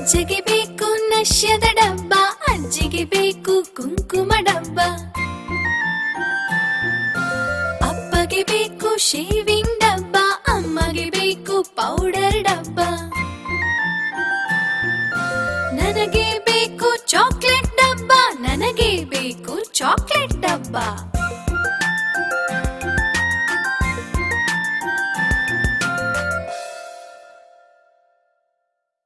ಅಜ್ಜಗೆ ಬೇಕು ನಶ್ಯದ ಡಬ್ಬ, ಅಜ್ಜಿಗೆ ಬೇಕು ಕುಂಕುಮ ಡಬ್ಬ, ಅಪ್ಪಗೆ ಬೇಕು ಶೇವಿಂಗ್ ಡಬ್ಬ, ಅಮ್ಮಗೆ ಬೇಕು ಪೌಡರ್ ಡಬ್ಬ, ನನಗೆ ಬೇಕು ಚಾಕ್ಲೇಟ್ ಡಬ್ಬ, ನನಗೆ ಬೇಕು ಚಾಕ್ಲೇಟ್ ಡಬ್ಬ.